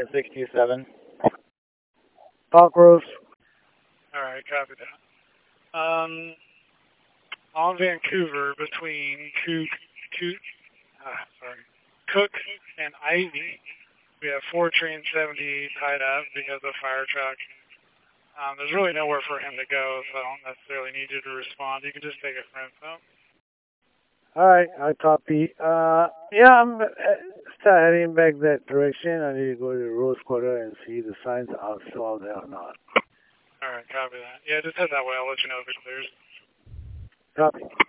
1067. Park Rose. Alright, copy that. On Vancouver between Cook and Ivy, we have 4 train 70 tied up because of fire truck. There's really nowhere for him to go, so I don't necessarily need you to respond. You can just take it for info. Alright, I copy. Yeah, I'm start heading back that direction. I need to go to the Rose Quarter and see the signs are still out there or not. Alright, copy that. Yeah, just head that way. I'll let you know if it clears. Copy.